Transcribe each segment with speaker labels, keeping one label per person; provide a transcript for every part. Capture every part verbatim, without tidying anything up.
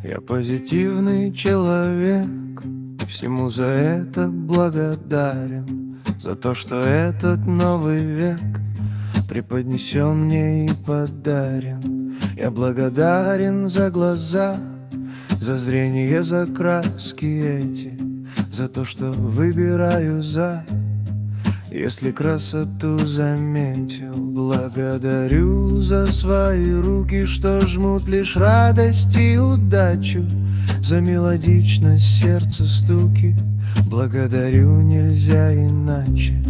Speaker 1: Я позитивный человек, всему за это благодарен, за то, что этот новый век преподнесен мне и подарен. Я благодарен за глаза, за зрение, за краски эти, за то, что выбираю за. Если красоту заметил, благодарю за свои руки, что жмут лишь радость и удачу, за мелодичность сердца стуки. Благодарю, нельзя иначе.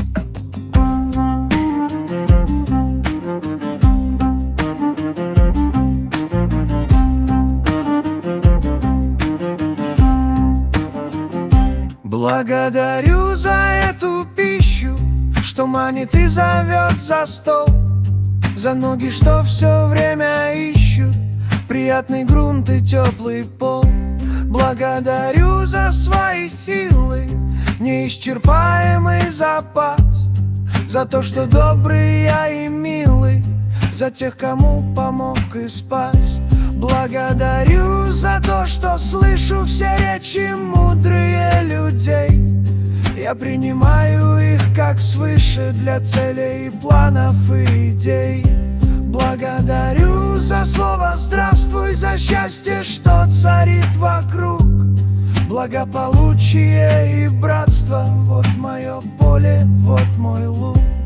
Speaker 1: Благодарю за эту пищу, что манит и зовет за стол, за ноги, что все время ищут приятный грунт и теплый пол. Благодарю за свои силы, неисчерпаемый запас, за то, что добрый я и милый, за тех, кому помог и спас. Благодарю за то, что слышу все речи мудрые людей. Я принимаю их как свыше для целей, планов и идей. Благодарю за слово «здравствуй», за счастье, что царит вокруг, благополучие и братство. Вот мое поле, вот мой луг.